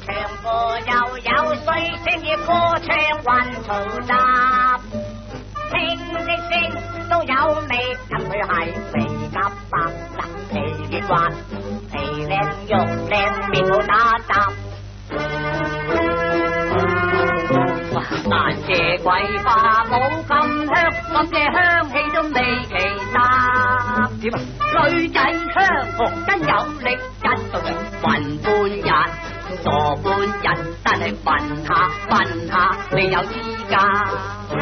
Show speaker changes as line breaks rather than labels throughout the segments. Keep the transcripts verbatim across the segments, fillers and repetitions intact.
唱歌又有水聲嘅歌唱混嘈雜，聽的聲都有味，因佢係肥夾白嗱，皮嫩滑，皮靚肉靚，面好打雜。哇！但謝桂花冇咁香，咁嘅香氣都未其他。點啊？女仔香紅真有力，一到人暈半日，傻半日，但係暈下暈下，你有依家。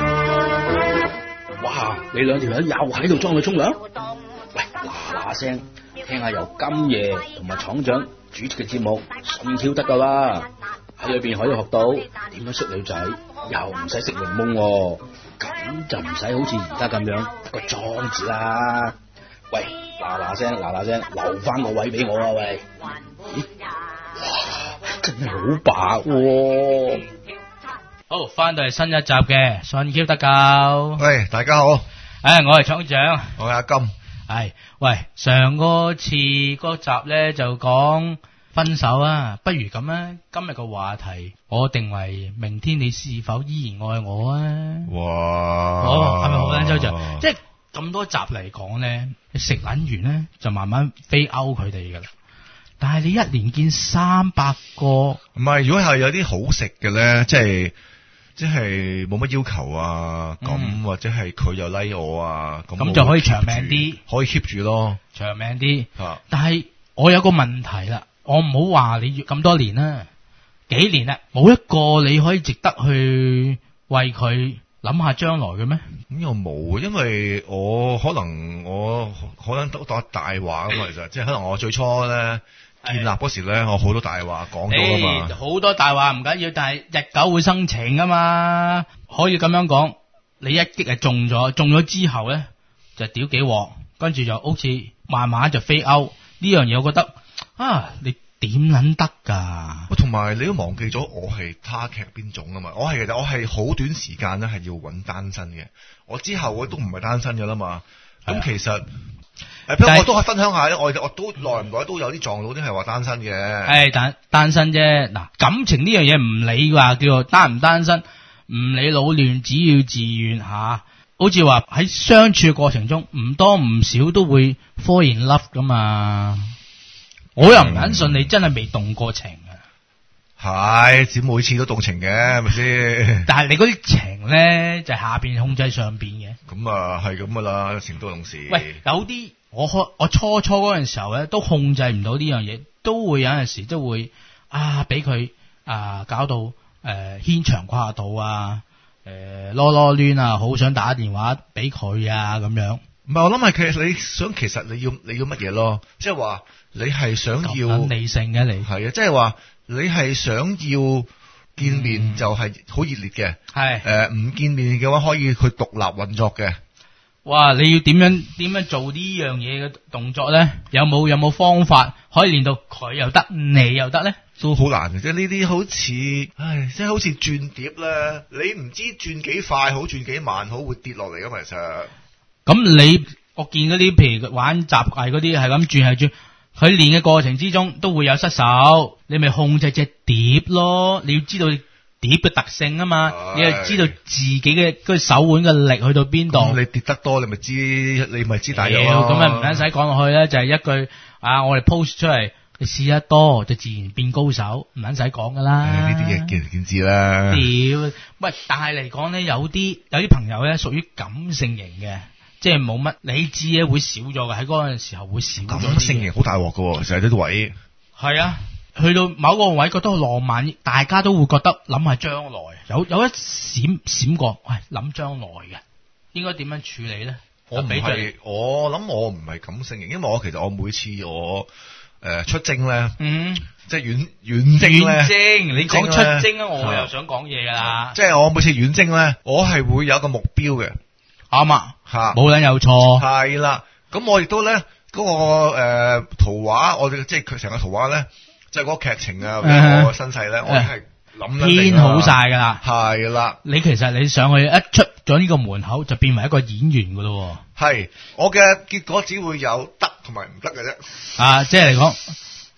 哇！你兩條友又喺度裝佢沖涼？喂，嗱嗱聲，聽下由今夜同埋廠長主持嘅節目，順 Q 得噶啦。喺裏邊可以學到點樣識女仔，又唔使食檸檬，咁就唔使好似而家咁樣得個裝字啦。喂，嗱嗱聲，嗱嗱聲，留翻個位俾我啊！喂，咦，哇，真係好白喎！
好，翻到嚟新一集嘅順 Q 得救。
喂，大家好，
誒，我係廠長，
我係阿金。
係，喂，上個次嗰集咧就講分手啊，不如咁啊，今日個話題我定為明天你是否依然愛我啊？
哇！
哦，係咪好緊周長？即係咁多集嚟講咧，你食撚完咧就慢慢飛歐佢哋噶啦。但係你一年見三百個，
唔係，如果係有啲好食嘅咧，即係即係冇乜要求啊，咁、嗯、或者係佢又 like 我啊，咁
咁就可以長命啲，
可以 keep 住咯，
長命啲。
啊、
但係我有個問題啦。我唔好話你咁多年啦，幾年啦，冇一個你可以值得去為佢諗下將來嘅咩？
咁又冇，因為我可能我可能都當大話咁嘛，其實即係可能我最初咧建立嗰時咧，我好多大話講到啊嘛，
好多大話唔緊要，但係日久會生情啊嘛，可以咁樣講。你一擊係中咗，中咗之後咧就屌幾鑊，跟住就好似慢慢就飛歐呢樣嘢，我覺得。啊！你點撚得噶？
同埋你都忘記咗我係他劇邊種啊嘛？我係其實我係好短時間咧係要揾單身嘅，我之後我都唔係單身噶啦嘛。咁、啊、其實誒，不過我都可以分享下咧，我我都耐唔耐都有啲撞到啲係話單身嘅。
係單單身啫。嗱，感情呢樣嘢唔理話叫做單唔單身，唔理老亂，只要自願吓。好似話喺相處嘅過程中，唔多唔少都會 fall in love 噶嘛。我又唔肯信你真係未動過情啊！
係，只每次都動情嘅，係咪先？
但係你嗰啲情咧，就係、下邊控制上邊嘅。
咁啊，係咁噶啦，情多動時。
喂，有啲我開我初初嗰陣時候咧，都控制唔到呢樣嘢，都會有陣時都會啊，俾佢啊搞到誒牽腸掛肚啊，誒囉囉攣啊，好想打電話俾佢啊咁樣。
唔係，我諗係其實你想，其實你要你要乜嘢咯？即係話你係想要
咁理性嘅你
係啊，即係話你係想要見面就係好熱烈嘅，係誒唔見面嘅話可以去獨立運作嘅。
哇！你要點樣點樣做呢樣嘢嘅動作咧？有冇有冇方法可以練到佢又得，你又得咧？
都好難嘅，即係呢啲好似，唉，即係好似轉碟咧，你唔知轉幾快好，轉幾慢好，會跌落嚟噶嘛，其實。咁
你我見嗰啲譬如玩雜藝嗰啲係咁轉係轉，佢練嘅過程之中都會有失手，你咪控制隻碟咯。你要知道碟嘅特性啊嘛，你又知道自己嘅嗰個手腕嘅力去到邊度。你跌得多，你咪知你咪知大約咯。咁啊唔使講落去咧，就係、是、一句啊，我哋 post 出嚟，你試得多就自然變高手，唔使講噶啦。呢啲嘢見仁見智啦。屌，喂，但係嚟講咧，有啲有啲朋友咧屬於感性型嘅。即係冇乜理智咧，會少咗嘅，喺嗰陣時候會少咗。感性型好大鑊嘅，成日呢啲位。係啊，去到某個位覺得好浪漫，大家都會覺得諗下將來，有有一閃閃過，喂，諗將來嘅，應該點樣處理咧？我唔係，我諗我唔係感性型，因為我其實我每次我誒、呃、出征咧，嗯，即係遠遠征咧，遠征，你講出征啊，我又想講嘢噶啦。即係我每次遠征咧，我係會有一個目標嘅。啱啊，吓，冇人有錯，係啦。咁我亦都咧嗰、那個誒、呃、圖畫，我哋即係佢成個圖畫咧，即係嗰個劇情啊，嗰個身世咧，我係諗編好晒噶啦，係啦。你其實你上去一出咗呢個門口，就變為一個演員噶咯。係，我嘅結果只會有得同埋唔得嘅啫。啊，即係嚟講，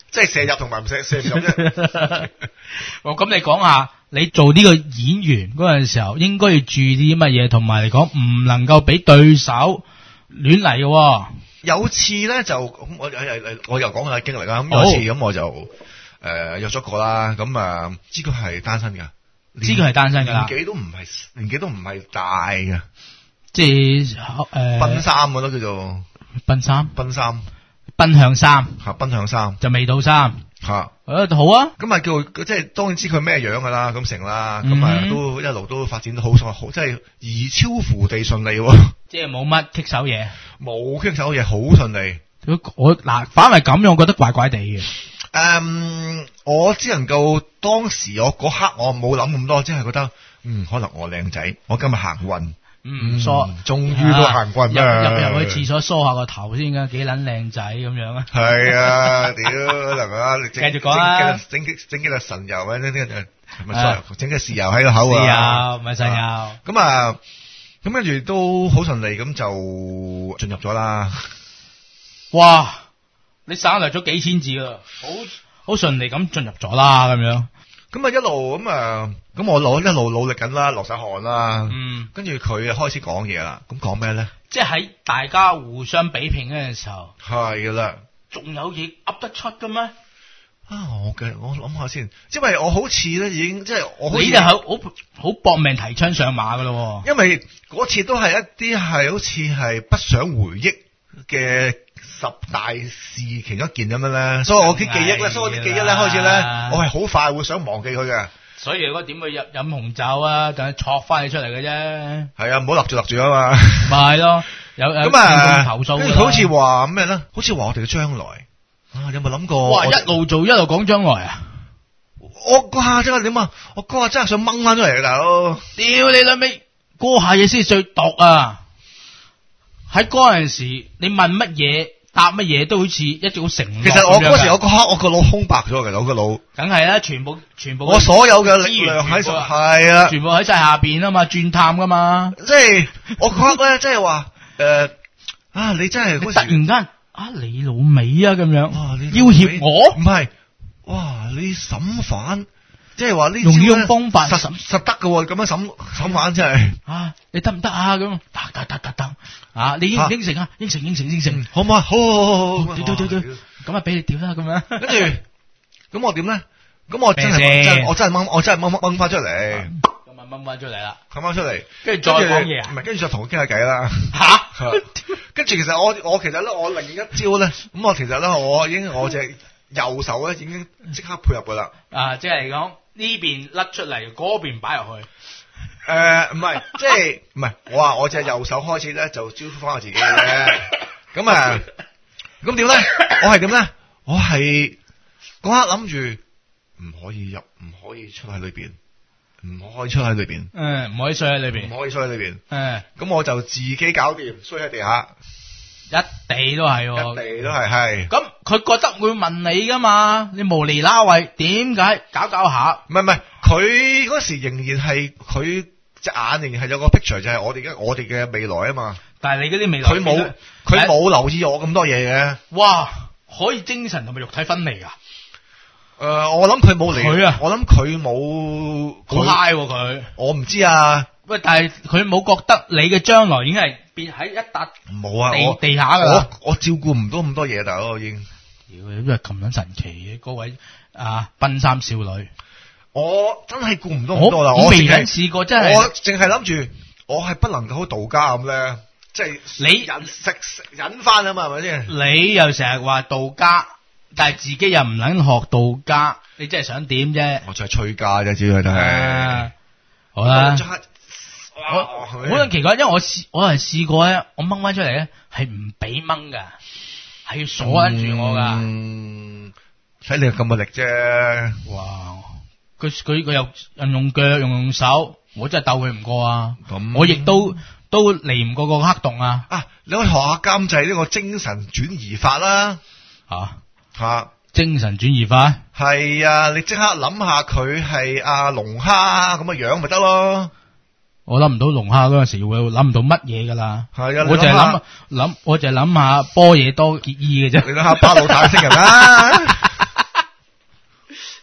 即係射入同埋唔射射唔入啫。
哦，咁你講下，你做呢個演員嗰陣時候，應該要注意啲乜嘢，同埋嚟講唔能夠俾對手亂嚟嘅。
有次咧就咁我我又講下經歷啦。咁有次咁我就誒、呃、約咗個啦，咁啊知佢係單身噶，
知佢係單身噶啦，
年紀都唔係年紀都唔係大嘅，
即係誒
奔三嘅咯叫做
奔三
奔三
奔向三
吓奔向三
就未到三
吓。
誒好啊，
咁啊叫即係當然知佢咩樣噶啦，咁成啦，咁
嗯
啊都一路都發展得好好，即係而超乎地順利，
即係冇乜棘手嘢，
冇棘手嘢，好順利。
我嗱反為咁樣，我覺得怪怪地嘅。
誒、嗯，我只能夠當時我嗰刻我冇諗咁多，只係覺得嗯可能我靚仔，我今日行運。
嗯，梳，
終於都行運啦！
入入去廁所梳下個頭先噶，幾撚靚仔咁樣啊！
係啊，屌能啊！
繼續講啊！
整幾整幾粒神油啊！呢啲唔係整嘅豉油喺個口啊！
豉油唔係神油。
咁啊，咁跟住都好順利，咁就進入咗啦。
哇！你省略咗幾千字啊，好好順利咁進入咗啦，咁樣。
咁啊一路咁啊，咁我攞一路努力緊啦，落晒汗啦。
嗯，跟
住佢開始講嘢啦。咁講咩咧？
即係喺大家互相比拼嗰陣時候，
係噶啦。
仲有嘢噏得出嘅咩？
啊，我嘅我諗下先，因為我好似咧已經即係我好似
你就係好好搏命提槍上馬噶咯。
因為嗰次都係一啲係好似係不想回憶嘅十大事其中一件咁樣咧，所以我啲記憶咧，所以我啲記憶咧開始咧，我係好快會想忘記佢嘅。所以如果點會飲飲紅酒啊，就係戳翻你出嚟嘅啫。係啊，唔好立住立住啊嘛。咪係咯，有咁啊，投訴嘅。好似話咩咧？好似話我哋嘅將來啊，有冇諗過？哇！一路做一路講將來啊！我嗰下真係點啊？我嗰下真係想掹翻出嚟嘅大佬。屌你老味，嗰下嘢先最毒啊！喺嗰陣時，你問乜嘢答乜嘢都好似一種承諾。其實我嗰時我嗰刻我個腦空白咗嘅，我個腦。梗係啦，全部全部。我所有嘅力量喺度，係啊，全部喺晒下邊啊嘛，轉探噶嘛。即係我覺得咧，即係話誒啊，你真係突然間啊，你老味啊咁樣，要挾我？唔係，哇！你審犯。即係話呢用呢種方法實實得嘅喎，咁樣審審犯真係啊！你得唔得啊？咁得得得得得啊！你應唔應承啊？應承應承應承，好唔好啊？好好好好，屌屌屌屌，咁啊俾你屌啦咁樣。跟住咁我點咧？咁我真係真我真係掹我真係掹掹翻出嚟。咁啊掹翻出嚟啦，掹翻出嚟，跟住再講嘢啊？唔係，跟住就同佢傾下偈啦。吓？跟住其實我我其實咧我另一招咧，咁我其實咧我已經我隻右手咧已經即刻配合噶啦。啊，即係嚟講。呢邊甩出嚟，嗰邊擺入去。誒、呃，唔係，即係唔係？我話我隻右手開始咧，就招呼翻我自己嘅啫。咁啊，咁點咧？我係點咧？我係嗰刻諗住唔可以入，唔可以出喺裏邊，唔可以出喺裏邊。嗯，唔可以睡喺裏邊，唔可以睡喺裏邊。嗯，咁我就自己搞掂，睡喺地下。一地都係，一地都係係。咁佢覺得會問你噶嘛？你無厘啦喂，點解搞搞下？唔係唔係，佢嗰時仍然係佢隻眼仍然係有個 picture，就係我哋嘅我哋嘅未來啊嘛。但係你嗰啲未來，佢冇佢冇留意我咁多嘢嘅。哇，可以精神同埋肉體分離啊？誒、呃，我諗佢冇嚟，佢啊，我諗佢冇好 high 佢，我唔知啊。喂，但係佢冇覺得你嘅將來已經係變喺一笪冇啊地地下噶啦。我我照顧唔到咁多嘢，大佬已經。妖，因為咁樣神奇嘅嗰位啊，奔三少女，我真係顧唔到咁多啦。我未忍試過，真係我淨係諗住，我係不能夠好道家咁咧，即係你忍食忍翻啊嘛，係咪先？你又成日話道家，但係自己又唔肯學道家，你真係想點啫？我就係吹家啫，主要都係。好啦。我好撚奇怪，因為我試我係試過咧，我掹翻出嚟咧係唔俾掹噶，係要鎖緊住我噶。嗯，睇你咁嘅力啫。哇！佢佢佢又用用腳，用用手，我真係鬥佢唔過啊！咁我亦都都離唔過個黑洞啊！啊，你可以學下監製呢個精神轉移法啦。吓吓，精神轉移法係啊！你即刻諗下佢係阿龍蝦咁嘅樣咪得咯。我諗唔到龍蝦嗰陣時會諗唔到乜嘢噶啦，係啊！我就係諗諗，我就係諗下波嘢多結衣嘅啫。你諗下巴魯坦星人啦。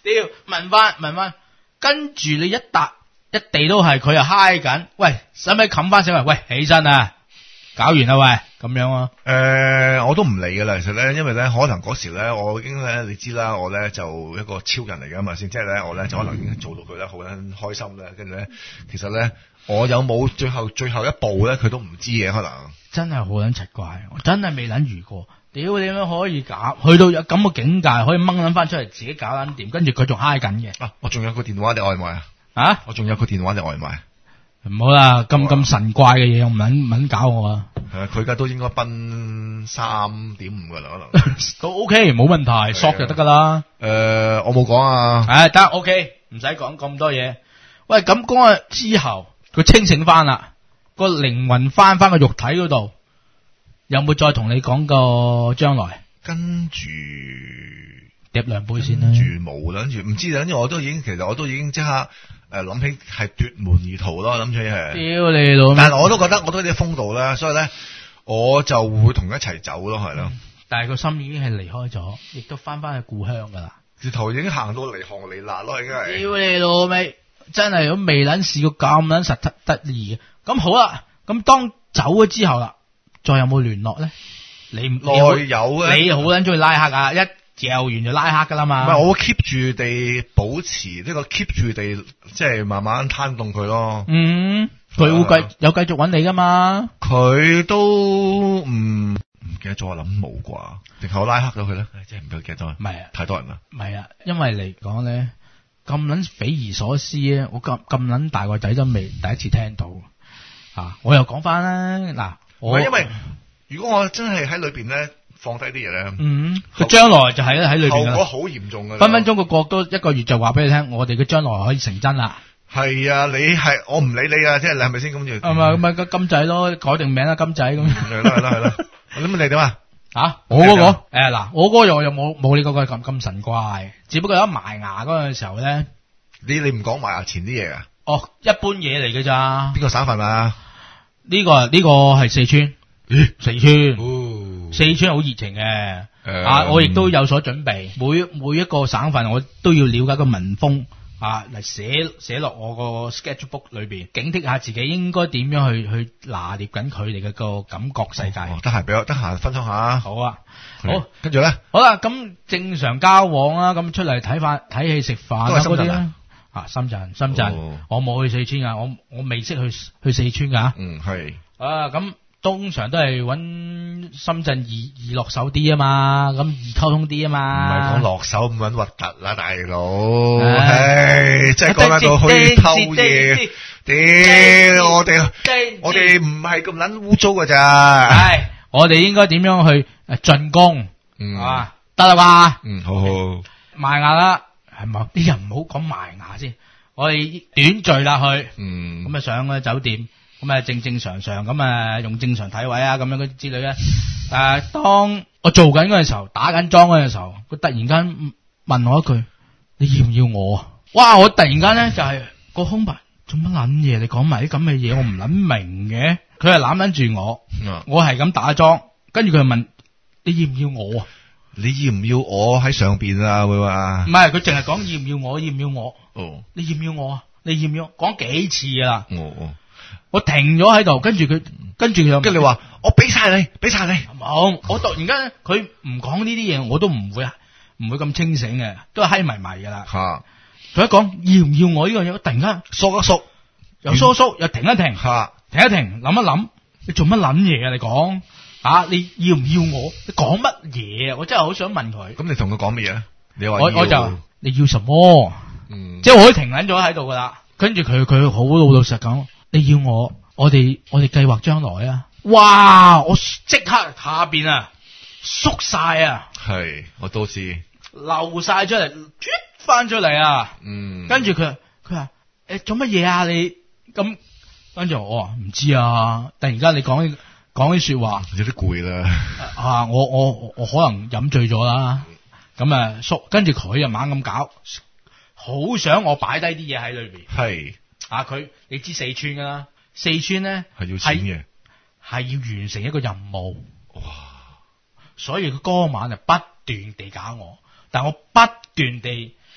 屌，問翻問翻，跟住你一笪一地都係，佢又嗨緊，喂，使唔使冚翻醒嚟？喂，起身啊，搞完啦喂，咁樣啊？
誒、呃，我都唔理噶啦，其實咧，因為咧，可能嗰時咧，我已經咧，你知啦，我咧就一個超人嚟噶嘛先，即係咧，我咧就可能已經做到佢咧好撚開心咧，跟住咧，其實咧，我有冇最後最後一步咧，佢都唔知嘅，可能
真係好撚奇怪，我真係未撚遇過。屌，你點樣可以搞？去到有咁嘅境界，可以掹撚翻出嚟自己搞撚掂，跟住佢仲嗨緊嘅。
啊，我仲有個電話你外賣啊！
啊，
我仲有個電話你外賣。
唔好啦，咁咁神怪嘅嘢，我唔撚唔撚搞我啊！
係啊，佢而家都應該奔三點五噶啦，可能
都 OK，冇問題，索就得噶啦。
誒、呃，我冇講啊。
唉，得 OK，唔使講咁多嘢。喂，咁嗰日之後，佢清醒翻啦，個靈魂翻翻個肉體嗰度，有冇再同你講個將來？
跟住
疊兩杯先啦。
跟住冇啦，跟住唔知啦，跟住我都已經，其實我都已經即刻誒諗起係奪門而逃咯，諗起係。
屌你老！
但係我都覺得我都有啲風度啦，所以咧我就會同佢一齊走咯，係咯、嗯。
但係個心已經係離開咗，亦都翻翻去故鄉噶啦。
條途已經行到離行離辣咯，已經係。
屌你老味，真係都未撚試過咁撚實得得意嘅。咁好啦，咁當走咗之後啦，再有冇聯絡咧？你唔
內有嘅，
你好撚中意拉黑啊！一嚼完就拉黑噶啦嘛。
唔係，我會 keep 住地保持呢個 keep 住地，即係慢慢攤動佢咯。
嗯，佢會繼有繼續揾你噶嘛？
佢都唔唔記得咗，我諗冇啩，定係我拉黑咗佢咧？真係唔記得咗。
唔係啊，
太多人啦。
唔係啊，因為嚟講咧咁撚匪夷所思咧，我咁咁撚大個仔都未第一次聽到。啊，我又講翻啦，嗱，我
因為如果我真係喺裏邊咧放低啲嘢咧，
嗯，佢將來就係喺裏邊
後果好嚴重嘅，
分分鐘個國都一個月就話俾你聽，我哋嘅將來可以成真啦。
係啊，你係我唔理你啊，即係你係咪先咁樣？
係咪咁咪個金仔咯，改定名啦，金仔咁。
係啦係啦係啦，咁你點啊？
啊，我嗰個誒嗱，我嗰個又又冇冇你嗰個咁咁神怪，只不過一埋牙嗰陣時候咧，
你你唔講埋牙前啲嘢啊？
哦，一般嘢嚟嘅咋？
邊個省份啊？
呢個呢個係四川，
咦？
四川，
哦，
四川好熱情嘅，
誒
啊，我亦都有所準備，每每一個省份我都要了解個民風啊，嚟寫寫落我個 sketchbook 裏邊，警惕下自己應該點樣去去拿捏緊佢哋嘅個感覺世界。
得閒俾我，得閒分享下。
好啊，好，
跟住咧，
好啦，咁正常交往啦，咁出嚟睇飯睇戲食飯啊嗰啲咧。啊，深圳，深圳，哦、我冇去四川啊，我我未識去去四川噶。
嗯，係。啊，
咁通常都係揾深圳易易落手啲啊嘛，咁易溝通啲啊嘛。
唔係講落手咁撚核突啦，大佬。唉，即係講緊到去偷嘢。屌，我哋我哋唔係咁撚污糟噶咋。
係，我哋應該點樣去誒進攻？
嗯，
啊，得啦嘛。
嗯，好好。
埋牙啦。係嘛？啲人唔好講埋牙先，我哋短聚啦去，
嗯，
咁啊上個酒店，咁啊正正常常咁啊用正常體位啊咁樣嗰啲之類咧。誒，當我做緊嗰陣時候，打緊樁嗰陣時候，佢突然間問我一句：你要唔要我啊？哇！我突然間咧就係、是、個空白，做乜撚嘢？你講埋啲咁嘅嘢，我唔撚明嘅。佢係攬撚住我，
嗯、
我係咁打樁，跟住佢問：你要唔要我啊？
你要唔要我喺上邊啊？會話
唔係，佢淨係講要唔要我，要唔要我？
哦，
你要唔要我啊？你要唔要？講幾次噶啦？
哦哦，
我停咗喺度，跟住佢，跟住佢又，
跟住你話我俾晒你，俾晒你。
冇，我突然間佢唔講呢啲嘢，我都唔會唔會咁清醒嘅，都係閪迷迷噶啦。
吓，
佢一講要唔要我呢樣嘢，我突然間
縮一縮，
又縮一縮，又停一停，
吓，
停一停，諗一諗，你做乜撚嘢啊？你講。啊！你要唔要我？你講乜嘢啊？我真係好想問佢。
咁你同佢講乜嘢？你話
我我就你要什麼？嗯，即係我可以停撚咗喺度噶啦。跟住佢佢好老老實講，你要我，我哋我哋計劃將來啊！哇！我即刻下邊啊縮晒啊！
係，我都知
流晒出嚟，啜翻出嚟啊！
嗯，
跟住佢佢話誒做乜嘢啊？你咁跟住我話唔知啊！突然間你講。講啲說話
有啲攰啦，
啊！我我我可能飲醉咗啦，咁啊縮，跟住佢又猛咁搞，好想我擺低啲嘢喺裏邊。係啊，佢你知四川噶啦，四川咧
係要錢嘅，
係要完成一個任務。
哇！
所以佢嗰晚就不斷地搞我，但我不斷地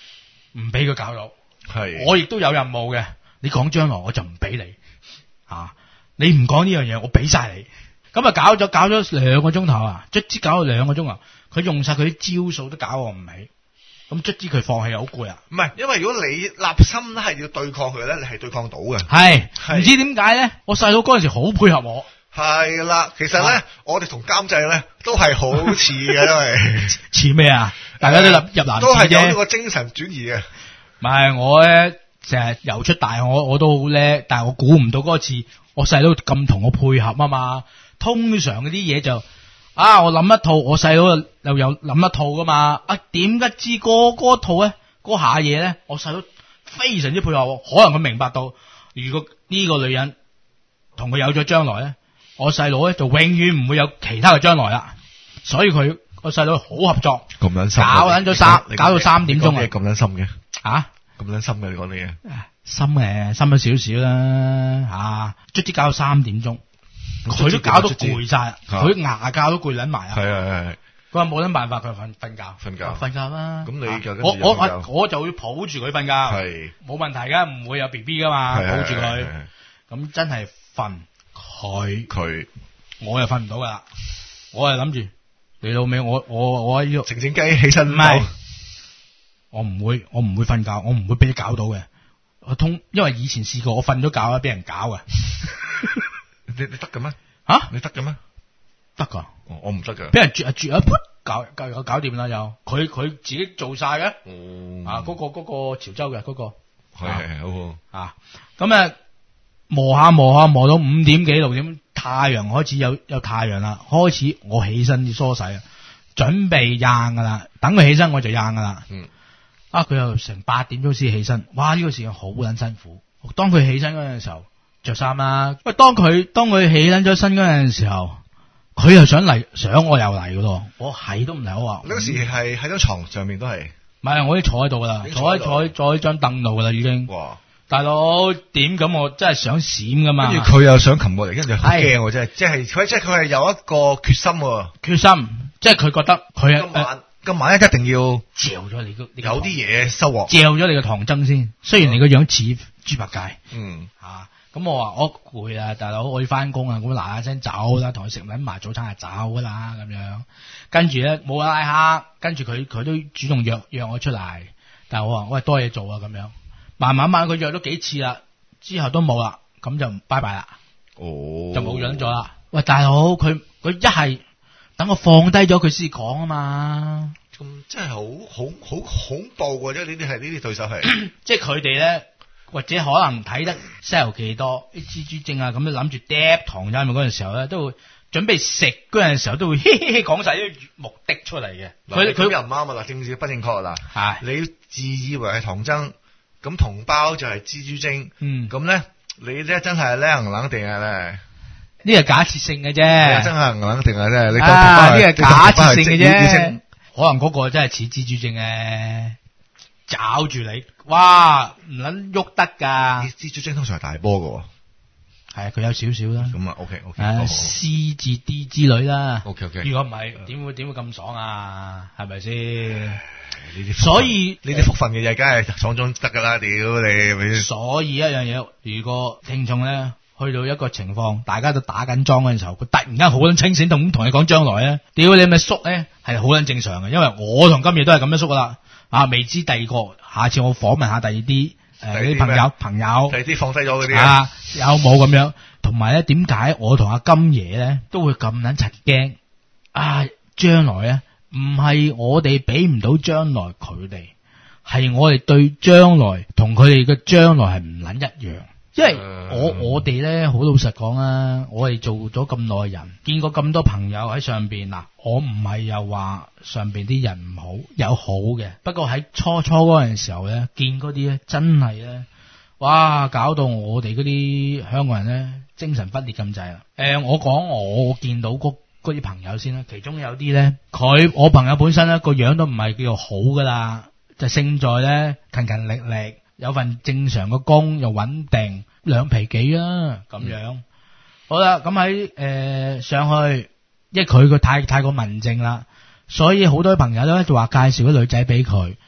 唔俾佢搞到。
係
我亦都有任務嘅，你講將來我就唔俾你啊！你唔講呢樣嘢，我俾晒你。咁啊搞咗搞咗兩個鐘頭啊，卒之搞咗兩個鐘啊，佢用晒佢啲招數都搞我唔起。咁卒之佢放棄，好攰啊！
唔係，因為如果你立心係要對抗佢咧，你係對抗到嘅。
係
係
唔知點解咧？我細佬嗰陣時好配合我。
係啦，其實咧，
啊
我哋同監製咧都係好似嘅，因為
似咩啊？大家都入入男
都係有呢
啫。
個精神轉移嘅。
唔係我咧，成日游出大我我都好叻，但係我估唔到嗰次我細佬咁同我配合啊嘛。通常嗰啲嘢就啊，我諗一套，我細佬又有諗一套噶嘛。啊，點解知嗰嗰套咧，嗰下嘢咧，我細佬非常之配合我，可能佢明白到，如果呢個女人同佢有咗將來咧，我細佬咧就永遠唔會有其他嘅將來啦。所以佢我細佬好合作，
咁撚深，
搞撚咗三搞到三點鐘啊！
咁撚深嘅，
啊！
咁撚深嘅，你講啲嘢。
深嘅，深咗少少啦，吓，卒之搞到三點鐘，佢都搞到攰晒，佢牙教都攰撚埋啊！
係係係，
佢話冇撚辦法，佢瞓瞓覺，
瞓覺
瞓覺啦。
咁你就跟住
我我
瞓覺
我我就會抱住佢瞓覺，
係
冇問題噶，唔會有 B B 噶嘛，
係係
抱住佢
係係，
咁真係瞓佢，
佢
我又瞓唔到噶啦，我係諗住你老味，我我我喺呢度
靜靜雞起身
唔係。我唔會，我唔會瞓覺，我唔會俾你搞到嘅。我通，因為以前試過，我瞓咗覺啊，俾人搞嘅。
你你得嘅咩？
吓，
你得嘅咩？
得噶，
我我唔得嘅。
俾人絕啊絕啊，噗搞搞搞掂啦又。佢佢自己做晒嘅。
哦
啊，嗰個嗰個潮州嘅嗰個。
係係係好好。
啊，咁啊磨下磨下磨到五點幾六點，太陽開始有有太陽啦，開始我起身要梳洗啊，準備扔噶啦，等佢起身我就扔噶啦。
嗯。
啊！佢又成八點鐘先起身，哇！呢、這個時間好撚辛苦。當佢起身嗰陣時候，着衫啦。喂，當佢當佢起撚咗身嗰陣時候，佢又想嚟，想我又嚟噶咯。我係都唔嚟，我話。
你嗰時係喺張床上面都係。
唔係，我已經坐喺度噶啦，坐喺坐喺坐喺張凳度噶啦已經。哇！大佬點咁？我真係想閃噶嘛。
跟住佢又想擒過嚟，跟住好驚喎，真係，即係佢即係佢係有一個決心喎。
決心，即係佢覺得佢
今晚。今晚一定要
嚼咗你個，
有啲嘢收穫，
嚼咗你個唐僧先。雖然你個樣似豬八戒，
嗯
吓咁、啊、我話我攰啦，大佬我要翻工啊，咁嗱嗱聲走啦，同佢食撚埋早餐就走噶啦咁樣。跟住咧冇拉黑，跟住佢佢都主動約約我出嚟，但係我話喂多嘢做啊咁樣。慢慢慢佢約咗幾次啦，之後都冇啦，咁就拜拜啦。
哦，
就冇樣咗啦。喂大佬，佢佢一係。等我放低咗佢先講啊嘛，
咁真係好好好恐怖嘅啫！呢啲係呢啲對手係，
即係佢哋咧，或者可能睇得《西遊記》多啲蜘蛛精啊，咁樣諗住嗒唐僧嗰陣時候咧，都會準備食嗰陣時候都會嘻嘻嘻講晒啲目的出嚟嘅。
佢佢又唔啱啊！嗱，政治不正確啊！嗱，你自以為係唐僧，咁同胞就係蜘蛛精，
嗯，
咁咧你咧真係咧唔冷定係咧。
呢個假設性嘅啫，
真係唔肯定啊！真係你
啊，呢個假設性嘅啫，可能嗰個真係似蜘蛛精嘅，抓住你，哇，唔捻喐得噶。
蜘蛛精通常係大波噶，
係啊，佢有少少啦。
咁啊，OK OK，
誒，C 至 D 之類啦。
OK OK，
如果唔係，點會點會咁爽啊？係咪先？
呢啲
所以
呢啲福分嘅嘢，梗係爽中得噶啦！屌你，咪
所以一樣嘢，如果聽眾咧。去到一個情況，大家都打緊樁嗰陣時候，佢突然間好撚清醒，同同你講將來咧，屌你咪縮咧，係好撚正常嘅，因為我同今夜都係咁樣縮噶啦，啊未知第二個，下次我訪問下第二啲誒啲朋友朋友，
第二啲放低咗嗰啲
啊有冇咁樣？同埋咧，點解我同阿金爺咧都會咁撚柒驚啊？將來咧唔係我哋俾唔到將來佢哋，係我哋對將來同佢哋嘅將來係唔撚一樣。因為我我哋咧好老實講啊，我哋做咗咁耐人，見過咁多朋友喺上邊嗱，我唔係又話上邊啲人唔好，有好嘅，不過喺初初嗰陣時候咧，見嗰啲咧真係咧，哇，搞到我哋嗰啲香港人咧精神分裂咁滯啦。誒、呃，我講我見到嗰嗰啲朋友先啦，其中有啲咧，佢我朋友本身咧個樣都唔係叫做好噶啦，就勝在咧勤勤力力。有份正常嘅工又穩定，兩皮幾啦咁樣。嗯、好啦，咁喺誒上去，因為佢個太太過文靜啦，所以好多朋友咧就話介紹啲女仔俾佢。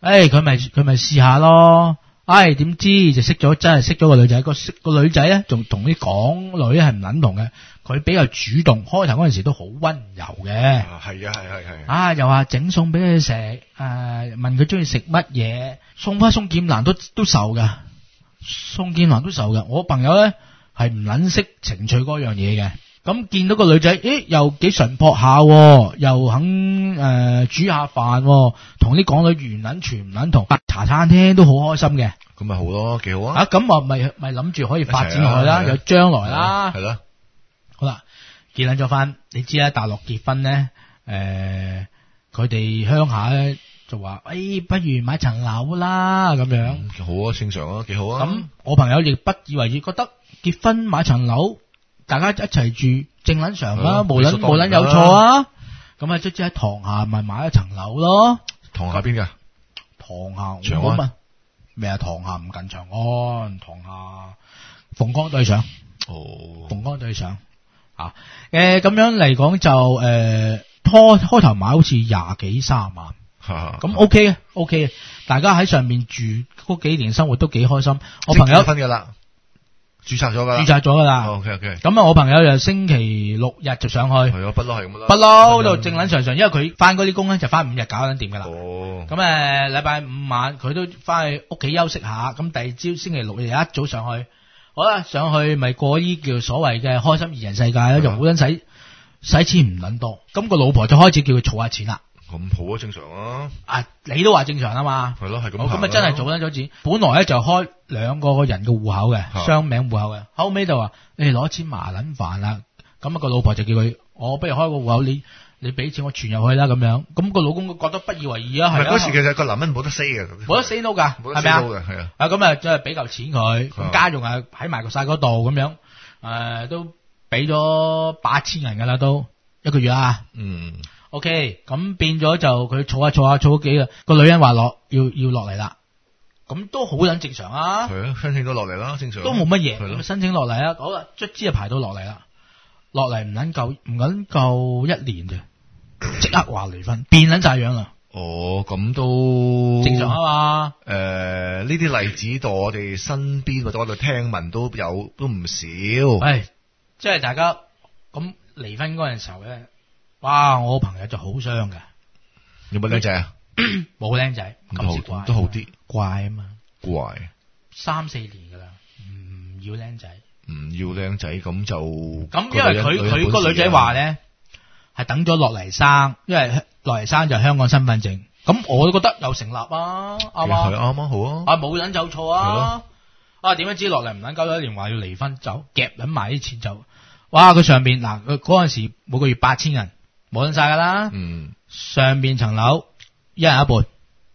誒佢咪佢咪試下咯。唉，點知就識咗，真係識咗個女仔。個個女仔咧，仲同啲港女係唔撚同嘅。佢比較主動，開頭嗰陣時都好温柔嘅。係
啊，係係係。
啊，又話整餸俾佢食，誒、呃，問佢中意食乜嘢，送花送劍蘭都都受噶，送劍蘭都受噶。我朋友咧係唔撚識情趣嗰樣嘢嘅。咁見到個女仔，咦，又幾淳樸下，又肯誒、呃、煮下飯，同啲港女完撚全唔撚同，茶餐廳都好開心嘅。
咁咪好咯，幾好啊！
啊，咁我咪咪諗住可以發展落去啦，有將來啦。
係咯。
好啦，結撚咗翻，你知啦，大陸結婚咧，誒、呃，佢哋鄉下咧就話，誒、哎，不如買層樓啦，咁樣、
嗯。好啊，正常啊，幾好啊。
咁我朋友亦不以為意，覺得結婚買層樓。大家一齊住正撚常啦，無撚無撚有錯啊！咁啊，卒之喺塘廈咪買一層樓咯。
塘廈邊噶？
塘廈
長安
咩啊？塘廈唔近長安，塘廈鳳崗對上。
哦，
鳳崗對上啊！誒、呃，咁樣嚟講就誒、呃，開開頭買好似廿幾三萬，咁 OK 啊 OK 啊！大家喺上面住嗰幾年生活都幾開心。我朋友
分噶啦。註冊咗噶，
註冊咗噶啦。
OK OK。
咁啊，我朋友就星期六日就上去。
係啊，不嬲係咁啦。
不嬲就正撚常常，因為佢翻嗰啲工咧就翻五日搞緊掂噶啦。
哦。
咁誒，禮拜五晚佢都翻去屋企休息下，咁第二朝星期六日一早上去，好啦，上去咪過依叫所謂嘅開心二人世界咧，就好撚使使錢唔撚多。咁個老婆就開始叫佢儲下錢啦。
咁好啊，正常啊。
啊，你都話正常啊嘛。
係咯，係咁。
咁啊，真係做得咗錢。本來咧就開兩個人嘅戶口嘅，雙名戶口嘅。後尾就話，誒攞錢麻撚煩啦。咁啊個老婆就叫佢，我不如開個戶口，你你俾錢我存入去啦咁樣。咁個老公覺得不以為意啊。係
嗰時其實個男人冇得 say 嘅，
冇得 say no 㗎，係咪啊？
係啊。
啊咁啊，即係俾嚿錢佢，咁家用啊喺埋個晒嗰度咁樣，誒都俾咗八千銀㗎啦，都一個月啊。
嗯。
O K，咁變咗就佢儲下儲下儲咗幾個，個女人話落要要落嚟啦，咁都好撚正常啊。
係啊，申請到落嚟啦，正常。
都冇乜嘢，咁申請落嚟啊，好啦，卒之就排到落嚟啦，落嚟唔撚夠，唔撚夠一年啫，即刻話離婚，變撚晒樣啦。
哦，咁都
正常啊嘛。
誒、呃，呢啲例子到我哋身邊或者我哋聽聞都有，都唔少。
係，即係大家咁離婚嗰陣時候咧。哇！我朋友就好傷㗎。
有冇靚仔啊？
冇靚仔，
都好都好啲。
怪啊嘛。
怪。
三四年㗎啦，唔要靚仔。
唔要靚仔咁就。
咁因為佢佢個女仔話咧，係等咗落嚟生，因為落嚟生就係香港身份證。咁我都覺得有成立啊，啱嘛？
係啱啊，好啊。
啊冇撚有錯啊。啊點樣知落嚟唔撚夠咗一年話要離婚走，夾撚埋啲錢走。哇！佢上邊嗱，佢嗰陣時每個月八千銀。冇撚晒噶啦，嗯，上邊層樓一人一半，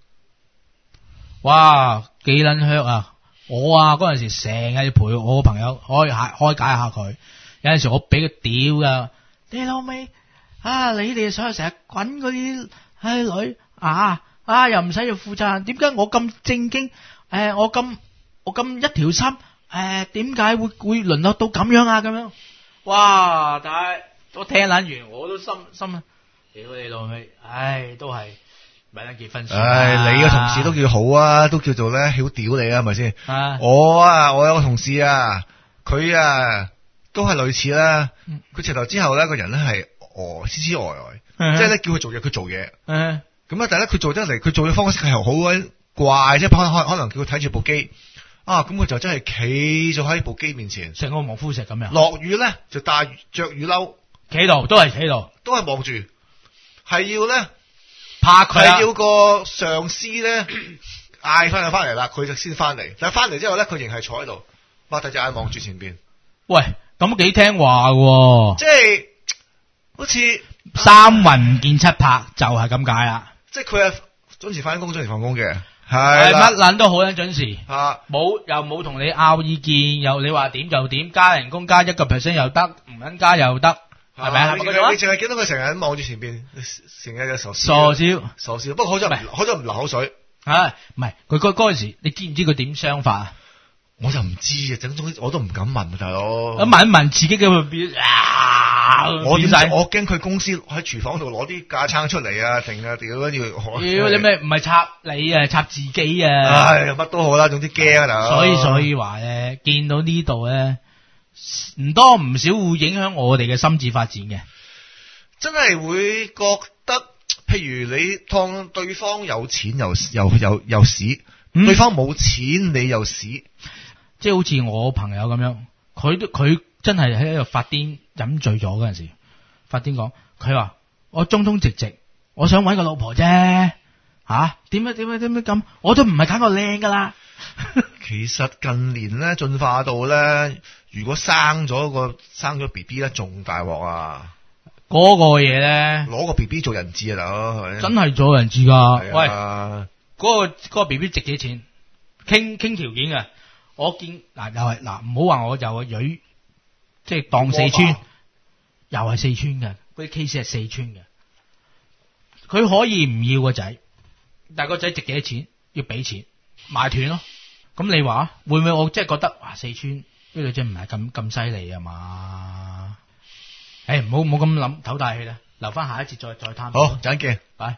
哇，幾撚香啊！我啊嗰陣時成日要陪我個朋友開下開解下佢，有陣時我俾佢屌噶，你老味啊！你哋想成日滾嗰啲唉女啊啊，又唔使要負責任，點解我咁正經？誒、呃，我咁我咁一條心，誒，點解會會淪落到咁樣啊？咁樣，哇！但係。我聽撚完，我都心心啊！屌你老味，唉，都係咪得結婚？
唉，你個同事都叫好啊，都叫做咧好屌你啊，係咪先？
啊！
我啊，我有個同事啊，佢啊都係類似啦。佢直頭之後咧，個人咧係呆痴痴呆呆，即係咧叫佢做嘢，佢做嘢。嗯。咁啊，但係咧佢做得嚟，佢做嘅方式係好鬼怪，即係可能可能叫佢睇住部機啊，咁佢就真係企咗喺部機面前，
成個望夫石咁樣。落
雨咧就帶着雨褸。
企度都係企度，
都係望住，係要咧
拍佢，
係要個上司咧嗌翻佢翻嚟啦，佢就先翻嚟。但係翻嚟之後咧，佢仍係坐喺度，擘大隻眼望住前邊。
喂，咁幾聽話嘅，
即係好似
三魂見七魄，就係咁解啦。
即係佢係準時翻工，準時放工嘅，
係乜撚都好撚準時，
啊，
冇又冇同你拗意見，又你話點就點，加人工加一個 percent 又得，唔撚加又得。係咪啊？你
淨係見到佢成日望住前邊，成日嘅傻
傻笑，
傻笑。不過好在唔，好在唔流口水。
係唔係？佢嗰嗰陣時，你知唔知佢點傷法啊？
我就唔知啊，整總之我都唔敢問啊，大佬。
咁問一問自己嘅會變啊！ 嗱，
我點
變晒
我驚佢公司喺廚房度攞啲架撐出嚟啊，定啊屌跟住，
屌你咩唔係插你啊，插自己啊！
唉，乜都好啦，總之驚啊大佬。
所以所以話咧，見到呢度咧，唔多唔少會影響我哋嘅心智發展嘅。
真係會覺得，譬如你當對方有錢又又又又屎，
嗯、
對方冇錢你又屎，
即係好似我朋友咁樣，佢都佢真係喺度發癲，飲醉咗嗰陣時，發癲講，佢話我忠忠直直，我想搵個老婆啫，吓點樣點樣點樣咁，我都唔係揀個靚噶啦。
其實近年咧進化到咧，如果生咗個生咗 B B 咧，仲大鑊啊！
嗰個嘢咧，
攞個 B B 做人質啊，大佬係咪？
真係做人質噶。喂，
啊，
嗰、嗰個、嗰個 B B 值幾錢？傾傾條件嘅，我見嗱又係嗱，唔好話我又係女，即係當四川，又係四川嘅，嗰啲 case 係四川嘅。佢可以唔要個仔，但係個仔值幾多錢？要俾錢買斷咯。咁你話會唔會？我即係覺得哇，四川呢女仔唔係咁咁犀利啊嘛？誒，唔好唔好咁諗，唞大氣啦，留翻下一節再再探。
好，陣見，
拜。